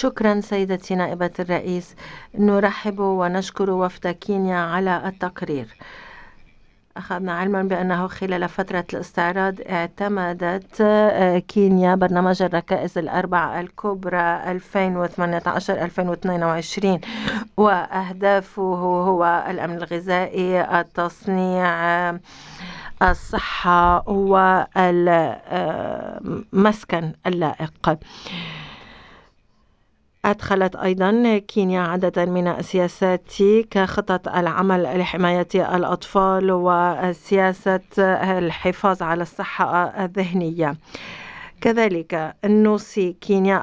شكرا سيدتي نائبة الرئيس. نرحب ونشكر وفد كينيا على التقرير. أخذنا علما بأنه خلال فترة الاستعراض اعتمدت كينيا برنامج الركائز الأربع الكبرى 2018-2022، وأهدافه هو الأمن الغذائي، التصنيع، الصحة والمسكن اللائق. أدخلت أيضا كينيا عددا من السياسات كخطط العمل لحماية الأطفال وسياسة الحفاظ على الصحة الذهنية. كذلك نوصي كينيا